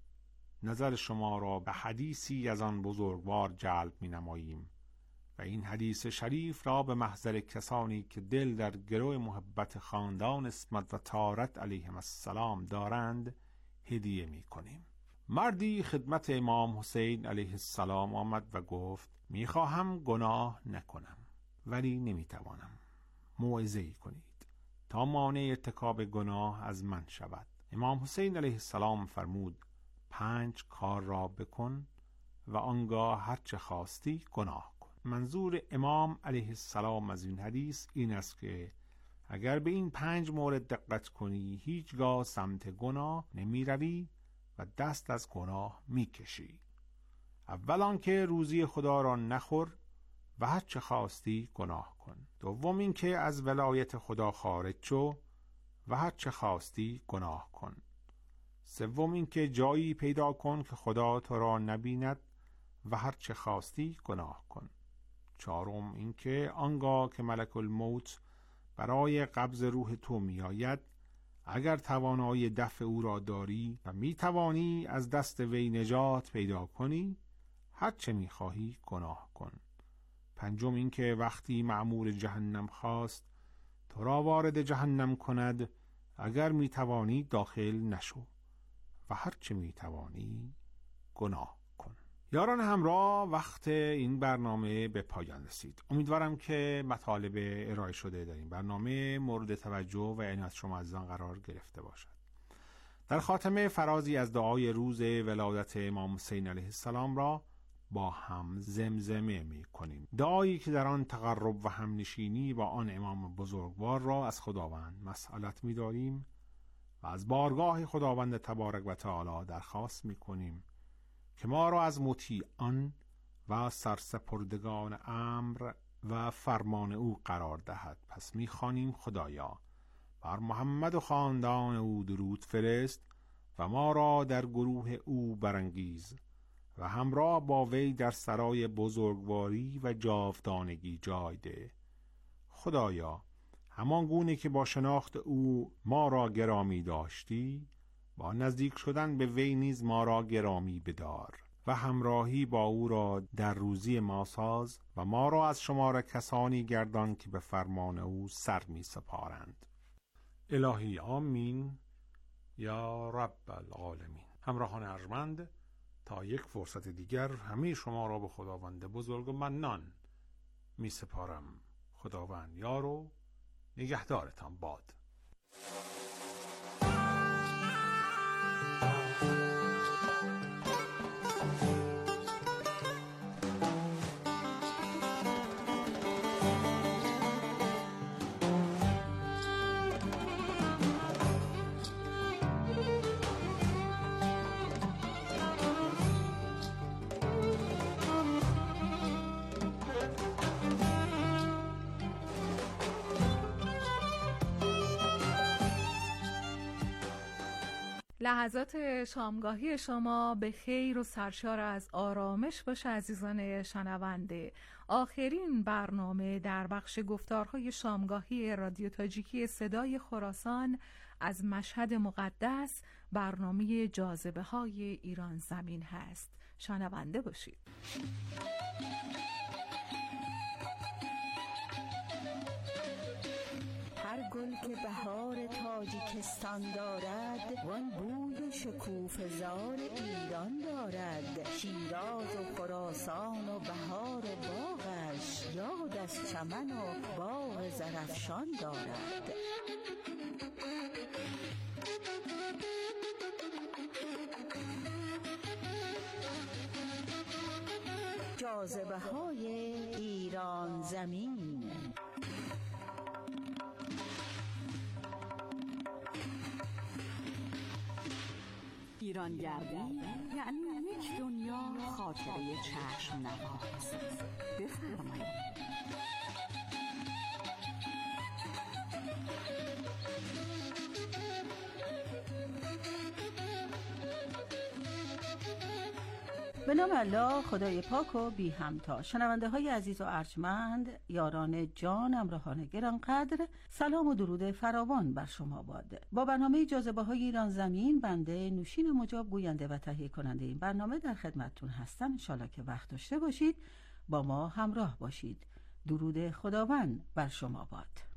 نظر شما را به حدیثی از آن بزرگوار جلب می نماییم و این حدیث شریف را به محضر کسانی که دل در گرو محبت خاندان اسمت و طارت علیهم السلام دارند هدیه می کنیم. مردی خدمت امام حسین علیه السلام آمد و گفت می خواهم گناه نکنم ولی نمی توانم، موعظه‌ای کنید تا مانع ارتکاب گناه از من شود. امام حسین علیه السلام فرمود پنج کار را بکن و آنگاه هر چه خواستی گناه کن. منظور امام علیه السلام از این حدیث این است که اگر به این پنج مورد دقت کنی هیچگاه سمت گناه نمی روی و دست از گناه می کشی. اول آنکه روزی خدا را نخور و هر چه خواستی گناه کن. دوم اینکه از ولایت خدا خارج شو و هر چه خواستی گناه کن. سوم اینکه جایی پیدا کن که خدا تو را نبیند و هر چه خواستی گناه کن. چهارم اینکه آنگاه که ملک الموت برای قبض روح تو می آید اگر توانایی دفع او را داری و می توانی از دست وی نجات پیدا کنی هر چه می خواهی گناه کن. پنجم این که وقتی مأمور جهنم خواست تو را وارد جهنم کند اگر می توانی داخل نشو و هر چه می توانی گناه کن. یاران همراه، وقت این برنامه به پایان رسید. امیدوارم که مطالب ارائه شده در این برنامه مورد توجه و عنایت شما عزیزان قرار گرفته باشد. در خاتمه فرازی از دعای روز ولادت امام حسین علیه السلام را با هم زمزمه می کنیم. دعایی که در آن تقرب و همنشینی با آن امام بزرگوار را از خداوند مسئلت می داریم و از بارگاه خداوند تبارک و تعالی درخواست می کنیم که ما را از مطیعان و سرسپردگان امر و فرمان او قرار دهد. پس می خوانیم خدایا بر محمد و خاندان او درود فرست و ما را در گروه او برانگیز و همراه با وی در سرای بزرگواری و جاودانگی جای ده. خدایا همان گونه که با شناخت او ما را گرامی داشتی، با نزدیک شدن به وی نیز ما را گرامی بدار و همراهی با او را در روزی ما ساز و ما را از شمار کسانی گردان که به فرمان او سر می سپارند. الهی آمین یا رب العالمین. همراهان ارجمند، تا یک فرصت دیگر همه شما را به خداوند بزرگ و منان می سپارم. خداوند یار و نگهدارتان باد. لحظات شامگاهی شما به خیر و سرشار از آرامش باشه عزیزان شنونده. آخرین برنامه در بخش گفتارهای شامگاهی رادیو تاجیکی صدای خراسان از مشهد مقدس برنامه جاذبه های ایران زمین هست. شنونده باشید. هر گل که بهار تاجیکستان دارد، وان بوی شکوفه‌زار ایران دارد. شیراز و خراسان و بهار باغش، یاد از چمن و باغ زرافشان دارد. جاذبه های ایران زمین. ایرانگردی یعنی یک دنیا خاطره چشم نواز. بفرمایید. به نام الله خدای پاک و بی همتا. شنونده های عزیز و ارجمند، یاران جان، همراهان گرانقدر، سلام و درود فراوان بر شما باد. با برنامه جاذبه های ایران زمین، بنده نوشین مجاب گوینده و تهیه کننده این برنامه در خدمتتون هستم. انشالله که وقت داشته باشید، با ما همراه باشید. درود خداوند بر شما باد.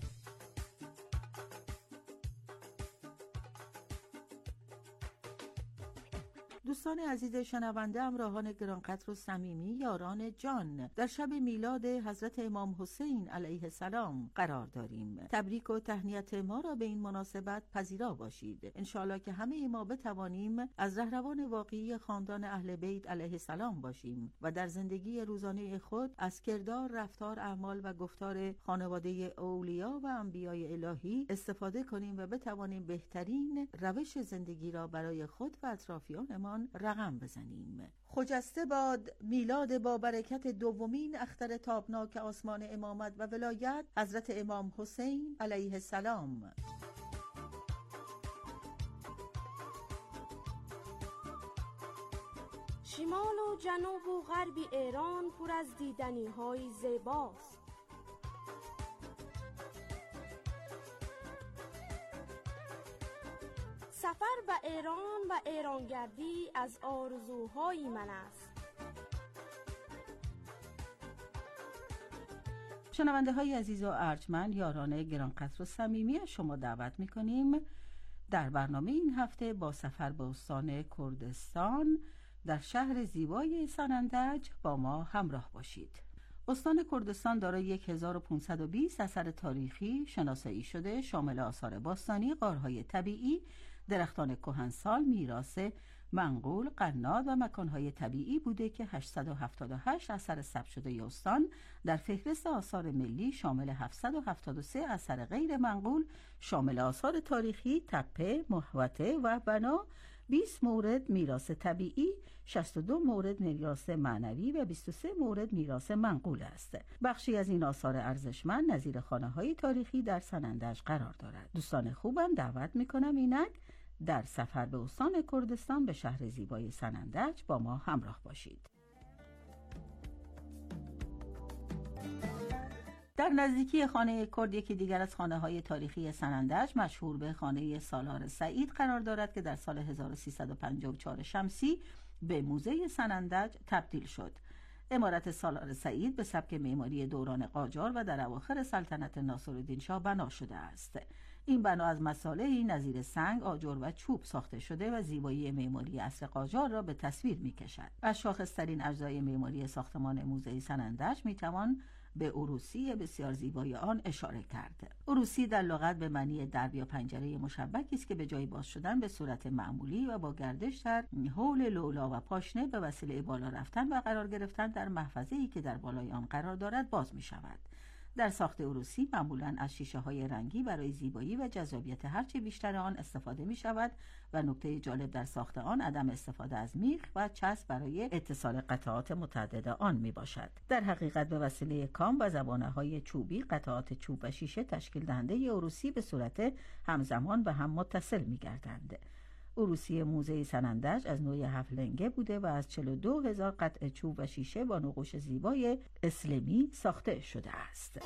دوستان عزیز شنونده، همراهان گرانقدر و صمیمی، یاران جان، در شب میلاد حضرت امام حسین علیه السلام قرار داریم. تبریک و تهنیت ما را به این مناسبت پذیرا باشید. انشاءالله که همه ما بتوانیم از رهروان واقعی خاندان اهل بیت علیه السلام باشیم و در زندگی روزانه خود از کردار، رفتار، اعمال و گفتار خانواده اولیا و انبیای الهی استفاده کنیم و بتوانیم بهترین روش زندگی را برای خود و اطرافیانمان رقم بزنیم. خجسته باد میلاد با برکت دومین اختر تابناک آسمان امامت و ولایت حضرت امام حسین علیه السلام. شمال و جنوب و غرب ایران پر از دیدنی های زیباست. سفر به ایران و ایرانگردی از آرزوهای من است. شنونده های عزیز و ارجمند، یاران گرانقدر و صمیمی، شما دعوت میکنیم در برنامه این هفته با سفر به استان کردستان در شهر زیبای سنندج با ما همراه باشید. استان کردستان دارای هزار و پانصد و بیست اثر تاریخی شناسایی شده، شامل آثار باستانی، غارهای طبیعی، درختان کهنسال، میراث منقول، قنات و مکانهای طبیعی بوده که هشتصد و هفتاد و هشت اثر ثبت شده استان در فهرست آثار ملی شامل هفتصد و هفتاد و سه اثر غیر منقول شامل آثار تاریخی، تپه، محوطه و بنا بیست مورد میراث طبیعی، شصت و دو مورد میراث معنوی و بیست و سه مورد میراث منقول است. بخشی از این آثار ارزشمند نظیر خانه‌های تاریخی در سنندج قرار دارد. دوستان خوبم دعوت می‌کنم اینک در سفر به استان کردستان به شهر زیبای سنندج با ما همراه باشید. در نزدیکی خانه کرد یکی دیگر از خانه‌های تاریخی سنندج مشهور به خانه سالار سعید قرار دارد که در سال هزار و سیصد و پنجاه و چهار شمسی به موزه سنندج تبدیل شد. عمارت سالار سعید به سبک معماری دوران قاجار و در اواخر سلطنت ناصرالدین شاه بنا شده است. این بنا از مصالحی نظیر سنگ، آجر و چوب ساخته شده و زیبایی معماری عصر قاجار را به تصویر می‌کشد. از شاخص‌ترین اجزای معماری ساختمان موزه سنندج می‌توان به عروسی بسیار زیبای آن اشاره کرد. عروسی در لغت به معنی درب یا پنجره مشبکی است که به جای باز شدن به صورت معمولی و با گردش در حول لولا و پاشنه به وسیله بالا رفتن و قرار گرفتن در محفظه‌ای که در بالای آن قرار دارد باز می شود. در ساخت عروسی معمولاً از شیشه‌های رنگی برای زیبایی و جذابیت هرچه بیشتر آن استفاده می شود و نکته جالب در ساخت آن عدم استفاده از میخ و چسب برای اتصال قطعات متعدد آن می باشد. در حقیقت به وسیله کام و زبانه‌های چوبی قطعات چوب و شیشه تشکیل دهنده عروسی به صورت همزمان و هم متصل می گردند. عروسی موزه سنندج از نوع هفت لنگه بوده و از چهل و دو هزار قطعه چوب و شیشه با نقوش زیبای اسلمی ساخته شده است.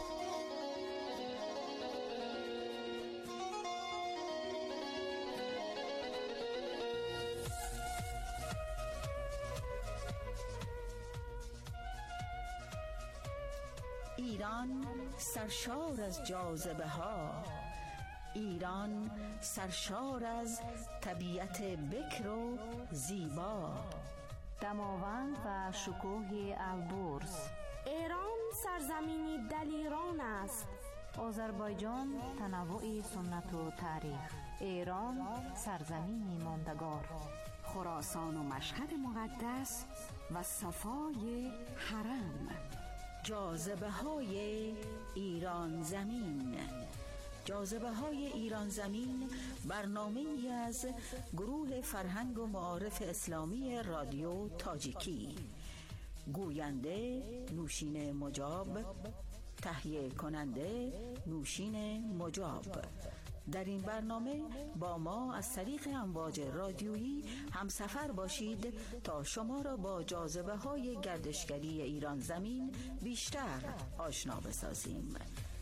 ایران سرشار از جاذبه ها، ایران سرشار از طبیعت بکر و زیبا، دماوند و شکوه البرز. ایران سرزمینی دلیران است. آذربایجان تنوع سنت و تاریخ. ایران سرزمینی ماندگار. خراسان و مشهد مقدس و صفای حرم. جاذبه های ایران زمین. جاذبه های ایران زمین برنامه‌ای از گروه فرهنگ و معارف اسلامی رادیو تاجیکی. گوینده نوشین مجاب، تهیه کننده نوشین مجاب. در این برنامه با ما از طریق امواج رادیویی همسفر باشید تا شما را با جاذبه های گردشگری ایران زمین بیشتر آشنا بسازیم.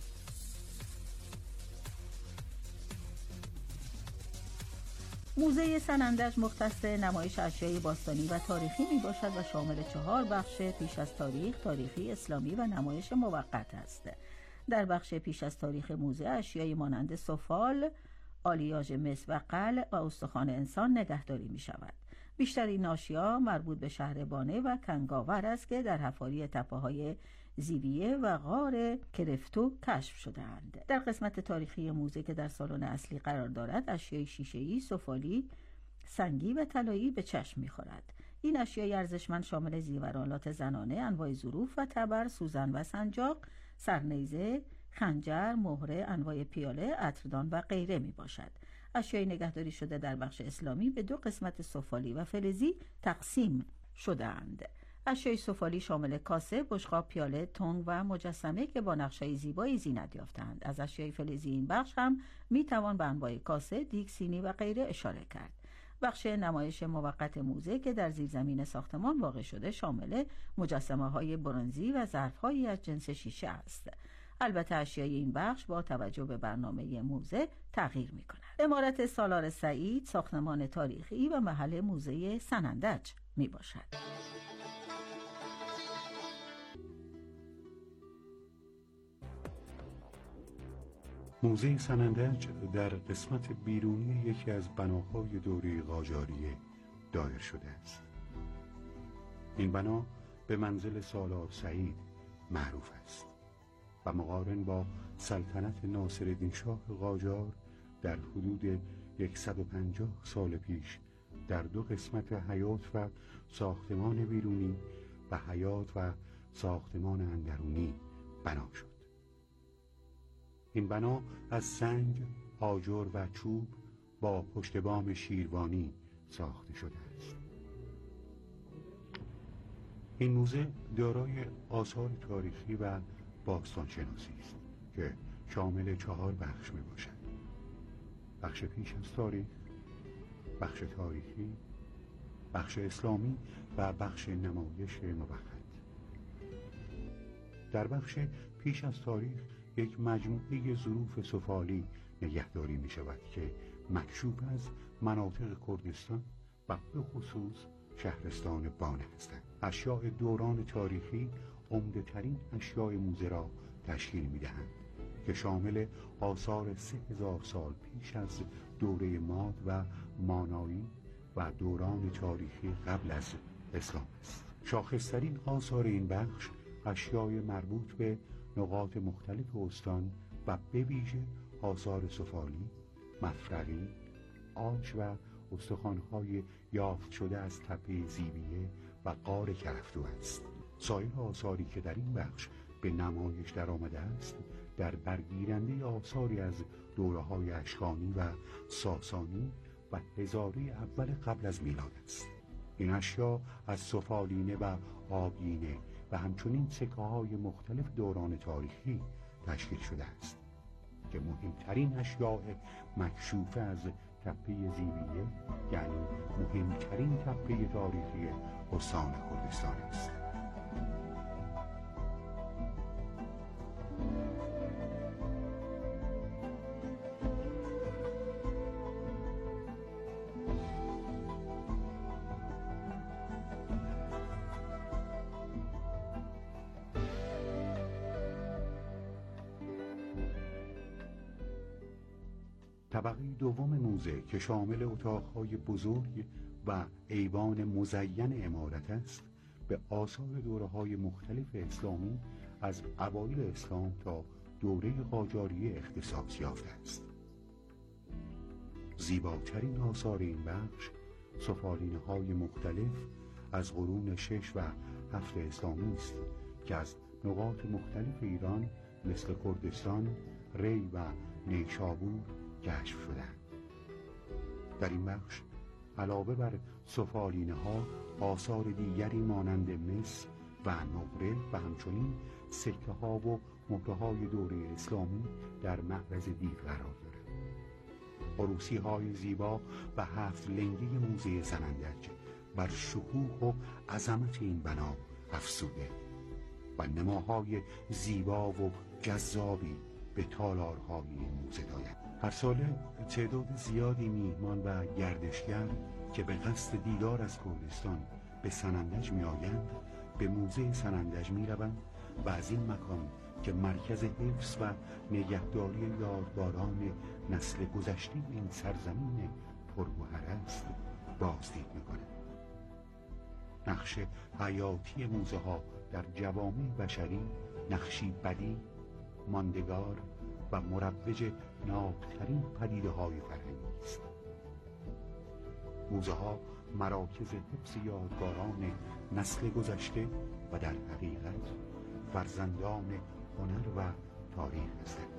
موزه سنندج مختص نمایش اشیای باستانی و تاریخی می باشد و شامل چهار بخش پیش از تاریخ، تاریخی، اسلامی و نمایش موقت است. در بخش پیش از تاریخ موزه اشیایی مانند سفال، آلیاژ مس و قلع و استخوان انسان نگهداری می شود. بیشتر این اشیا مربوط به شهر بانه و کنگاور است که در حفاری تپه‌های زیویه و غار کرفتو کشف شده‌اند. در قسمت تاریخی موزه که در سالن اصلی قرار دارد، اشیای شیشه‌ای، سفالی، سنگی و طلایی به چشم می‌خورد. این اشیای ارزشمند شامل زیورآلات زنانه، انواع ظروف و تبر، سوزن و سنجاق، سرنیزه، خنجر، مهره، انواع پیاله، عطردان و غیره می باشد. اشیای نگهداری شده در بخش اسلامی به دو قسمت سفالی و فلزی تقسیم شده‌اند. اشیای سفالی شامل کاسه، بشقاب، پیاله، تنگ و مجسمه که با نقشه‌های زیبایی زینت یافته‌اند. از اشیای فلزی این بخش هم می توان به انواع کاسه، دیگ، سینی و غیره اشاره کرد. بخش نمایش موقت موزه که در زیرزمین ساختمان واقع شده شامل مجسمه‌های برنزی و ظرف‌هایی از جنس شیشه است. البته اشیای این بخش با توجه به برنامه موزه تغییر می‌کند. عمارت سالار سعید ساختمان تاریخی و محل موزه سنندج میباشد. موزه سنندج در قسمت بیرونی یکی از بناهای دوره قاجاریه دایر شده است. این بنا به منزل سالار سعید معروف است و مقارن با سلطنت ناصرالدین شاه قاجار در حدود صد و پنجاه سال پیش در دو قسمت حیات و ساختمان بیرونی و حیات و ساختمان اندرونی بنا شد. این بنا از سنگ، آجر و چوب با پشت بام شیروانی ساخته شده است. این موزه دارای آثار تاریخی و باستانشناسی است که شامل چهار بخش می باشد: بخش پیش از تاریخ، بخش تاریخی، بخش اسلامی و بخش نمایش موحد. در بخش پیش از تاریخ یک مجموعه ظروف سفالی نگهداری می شود که مکشوف از مناطق کردستان و به خصوص شهرستان بانه هستند. اشیاء دوران تاریخی عمده ترین اشیاء موزه را تشکیل می دهند که شامل آثار سه هزار سال پیش از دوره ماد و مانایی و دوران تاریخی قبل از اسلام است. شاخصترین آثار این بخش اشیاء مربوط به نقاط مختلف استان و به ویژه آثار سفالی، مفرقی، آج و استخوان‌های یافت شده از تپه زیبیه و غار کرفتو است. سایر آثاری که در این بخش به نمایش در آمده است در برگیرنده آثاری از دوره‌های اشکانی و ساسانی و هزاره اول قبل از میلاد است. این اشیا از سفالینه و آبگینه و همچنین سکه‌های مختلف دوران تاریخی تشکیل شده است که مهمترین اشیاء مکشوفه از تپه زیبیه یعنی مهمترین تپه تاریخی استان کردستان است. طبقه دوم موزه که شامل اتاق‌های بزرگ و ایوان مزین عمارت است به آثار دوره‌های مختلف اسلامی از اوایل اسلام تا دوره قاجاریه اختصاص یافته است. زیباترین آثار این بخش سفالینه‌های مختلف از قرون شش و هفت اسلامی است که از نقاط مختلف ایران مثل کردستان، ری و نیشابور کشف شدند. در این بخش علاوه بر سفالینه ها آثار دیگری مانند مس و نقره و همچنین سکه ها و مهره های دوره اسلامی در معرض دید قرار دارد. عروسی های زیبا و هفت لنگی موزه سنندج بر شکوه و عظمت این بنا افزوده و نماهای زیبا و جذابی به تالارهای این موزه داید. هر ساله تعداد زیادی میهمان و گردشگر که به قصد دیدار از کردستان به سنندج می آیند به موزه سنندج می روند و از این مکان که مرکز حفظ و نگهداری یادگاران نسل گذشته این سرزمین پرگوهر است بازدید می کنند. نقش حیاتی موزه ها در جوامع بشری نقشی بدی، ماندگار و مروج نابترین پدیده های فرهنگی است. موزه ها مراکز حفظ یادگاران نسل گذشته و در حقیقت فرزندان هنر و تاریخ هستند.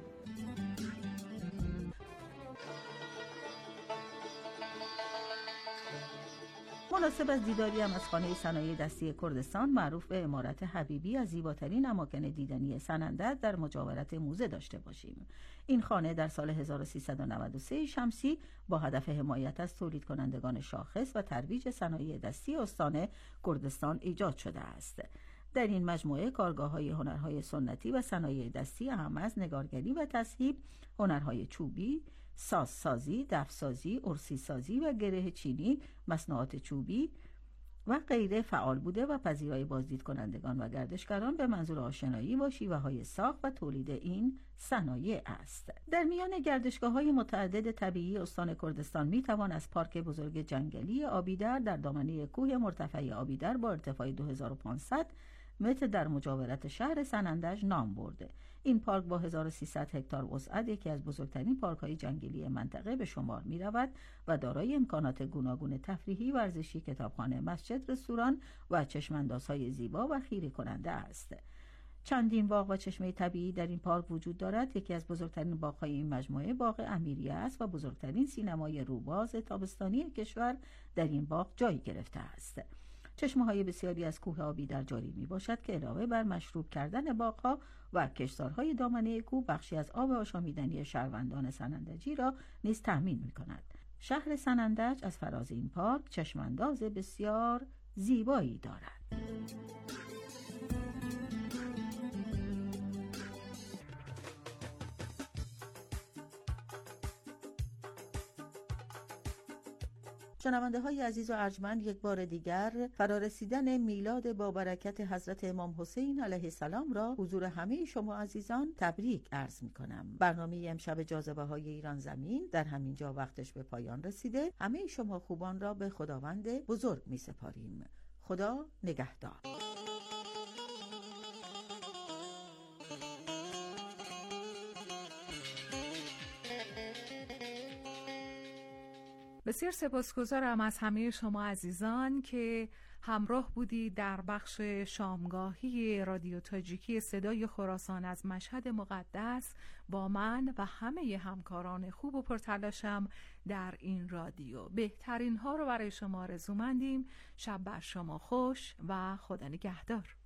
مناسب از دیداری هم از خانه صنایع دستی کردستان معروف به عمارت حبیبی از زیباترین اماکن دیدنی سنندج در مجاورت موزه داشته باشیم. این خانه در سال هزار و سیصد و نود و سه شمسی با هدف حمایت از تولید کنندگان شاخص و ترویج صنایع دستی استان کردستان ایجاد شده است. در این مجموعه کارگاه‌های هنرهای سنتی و صنایع دستی اهم از نگارگری و تذهیب، هنرهای چوبی، سازسازی، دفسازی، ارسی سازی و گره چینی، مصنوعات چوبی و غیره فعال بوده و پذیرای بازدید کنندگان و گردشگران به منظور آشنایی با شیوه‌های ساخت و تولید این صنایع است. در میان گردشگاه‌های متعدد طبیعی استان کردستان می‌توان از پارک بزرگ جنگلی آبیدر در دامنه کوه مرتفع آبیدر با ارتفاع دو هزار و پانصد متر در مجاورت شهر سنندج نام برده. این پارک با هزار و سیصد هکتار وسعت یکی از بزرگترین پارک‌های جنگلی منطقه به شمار می‌رود و دارای امکانات گوناگون تفریحی، ورزشی، کتابخانه، مسجد، رستوران و چشم‌اندازهای زیبا و خیره کننده است. چندین باغ و چشمه طبیعی در این پارک وجود دارد. یکی از بزرگترین باغ‌های این مجموعه باغ امیریه است و بزرگترین سینمای روباز تابستانی کشور در این باغ جای گرفته است. چشمه‌های بسیاری از کوه آبی در جاری میباشد که علاوه بر مشروب کردن باغ‌ها و کشتزارهای دامنه کوه، بخشی از آب آشامیدنی شهروندان سنندجی را نیز تأمین می‌کند. شهر سنندج از فراز این پارک چشمانداز بسیار زیبایی دارد. شنونده های عزیز و ارجمند، یک بار دیگر فرارسیدن میلاد با برکت حضرت امام حسین علیه السلام را حضور همه شما عزیزان تبریک عرض می کنم. برنامه امشب جاذبه های ایران زمین در همین جا وقتش به پایان رسیده. همه شما خوبان را به خداوند بزرگ می سپاریم. خدا نگهدار. بسیار سپاسگزارم از همه شما عزیزان که همراه بودید در بخش شامگاهی رادیو تاجیکی صدای خراسان از مشهد مقدس با من و همه همکاران خوب و پرتلاشم در این رادیو. بهترین ها رو برای شما آرزومندیم. شب بر شما خوش و خدا نگهدار.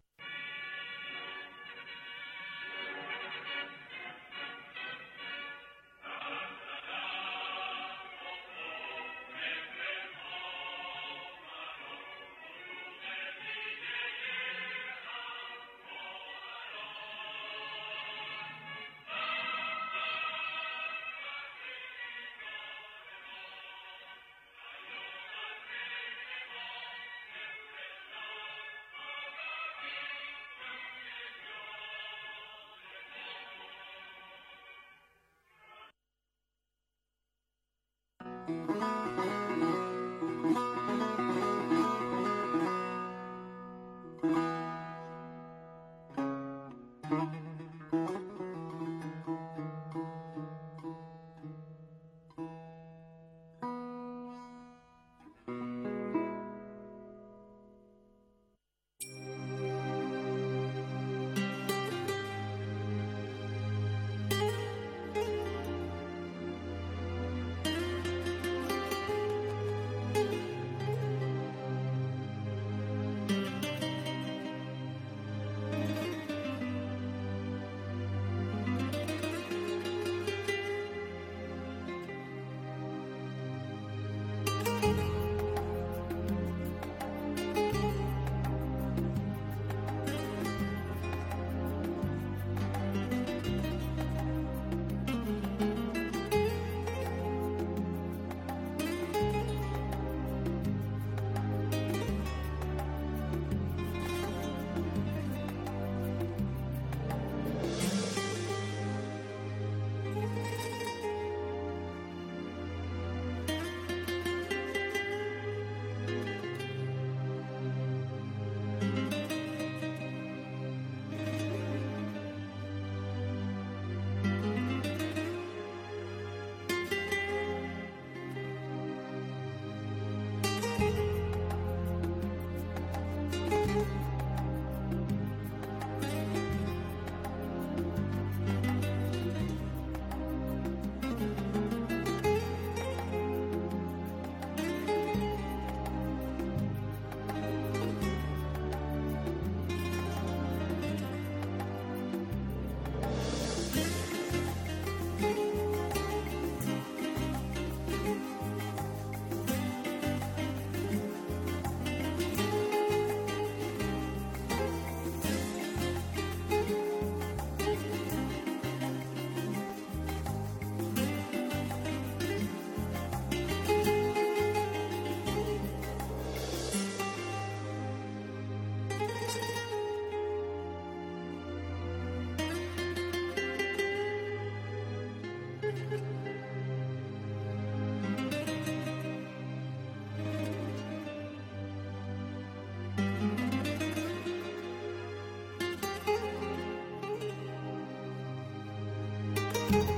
Thank you.